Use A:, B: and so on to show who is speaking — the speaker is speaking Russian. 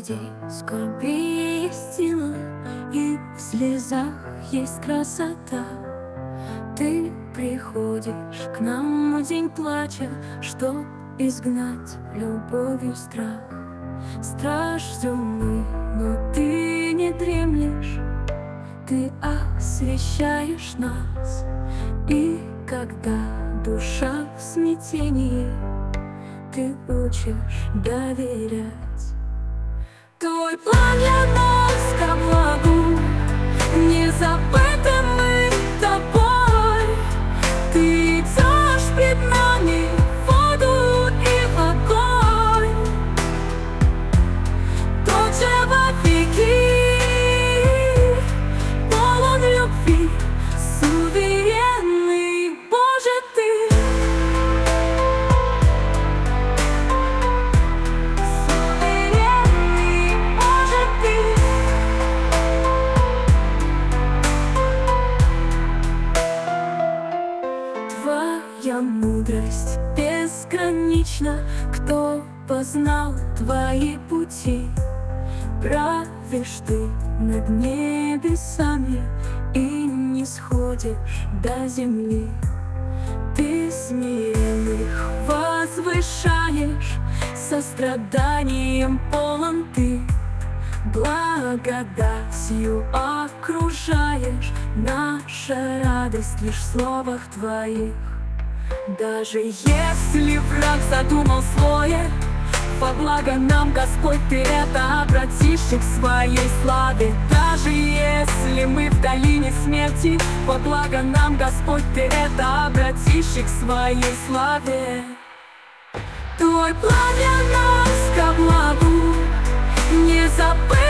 A: Среди скорби есть сила, и в слезах есть красота. Ты приходишь к нам в день плача, чтоб изгнать любовью страх. Стражденный, но ты не дремлешь, ты освещаешь нас. И когда душа в смятении, ты учишь доверять. Твой план для нас ко благу, не забыты мы тобой. Ты идешь пред нами в воду и в огонь. Тот же вовеки полон любви, суверенный Боже ты. Твоя мудрость безгранична, кто познал твои пути? Правишь ты над небесами и не сходишь до земли. Ты смиренных возвышаешь, состраданием полон ты. Благодатью окружаешь, наша радость лишь в словах твоих. Даже если враг задумал злое, во благо нам, Господь, ты это обратишь и к своей славе. Даже если мы в долине смерти, во благо нам, Господь, ты это обратишь и к своей славе. Твой план для нас ко благу, не забыть